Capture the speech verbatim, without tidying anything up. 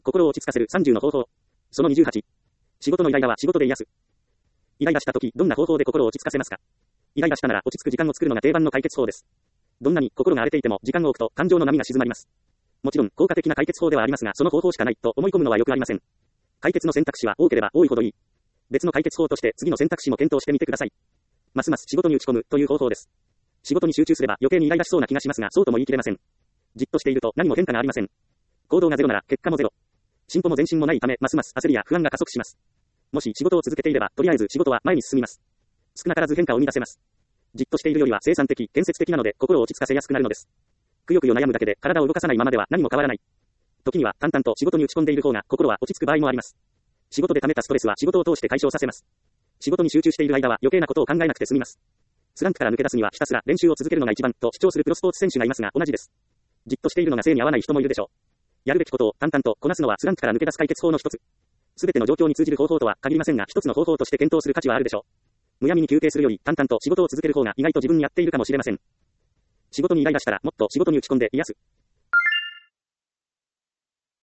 心を落ち着かせるさんじゅうの方法。そのにじゅうはち。仕事のイライラは仕事で癒す。イライラした時、どんな方法で心を落ち着かせますか？イライラしたなら落ち着く時間を作るのが定番の解決法です。どんなに心が荒れていても時間を置くと感情の波が静まります。もちろん効果的な解決法ではありますが、その方法しかないと思い込むのはよくありません。解決の選択肢は多ければ多いほどいい。別の解決法として次の選択肢も検討してみてください。ますます仕事に打ち込むという方法です。仕事に集中すれば余計にイライラしそうな気がしますが、そうとも言い切れません。じっとしていると何も変化がありません。行動がゼロなら結果もゼロ。進歩も前進もないため、ますます焦りや不安が加速します。もし仕事を続けていれば、とりあえず仕事は前に進みます。少なからず変化を生み出せます。じっとしているよりは生産的、建設的なので心を落ち着かせやすくなるのです。くよくよ悩むだけで体を動かさないままでは何も変わらない。時には淡々と仕事に打ち込んでいる方が心は落ち着く場合もあります。仕事で溜めたストレスは仕事を通して解消させます。仕事に集中している間は余計なことを考えなくて済みます。スランプから抜け出すにはひたすら練習を続けるのが一番と主張するプロスポーツ選手がいますが同じです。じっとしているのが性に合わない人もいるでしょう。やるべきことを淡々とこなすのはスランプから抜け出す解決法の一つ。すべての状況に通じる方法とは限りませんが、一つの方法として検討する価値はあるでしょう。むやみに休憩するより淡々と仕事を続ける方が意外と自分に合っているかもしれません。仕事にイライラしたらもっと仕事に打ち込んで癒す。